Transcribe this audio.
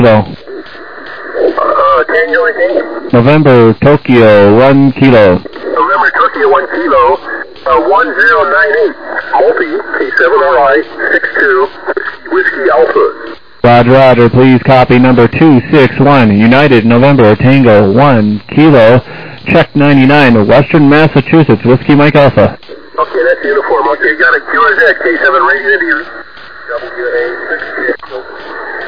Kilo. Tango, I think. November, Tokyo, 1 kilo. November, Tokyo, 1 kilo. 1098. Multi, K7RI, 62, Whiskey Alpha. Roger, roger. Please copy number 261. United, November, Tango, 1 kilo. Check 99, Western Massachusetts, Whiskey Mike Alpha. Okay, that's uniform. Okay, got it. QRZ, K7 radio to you. WA 68.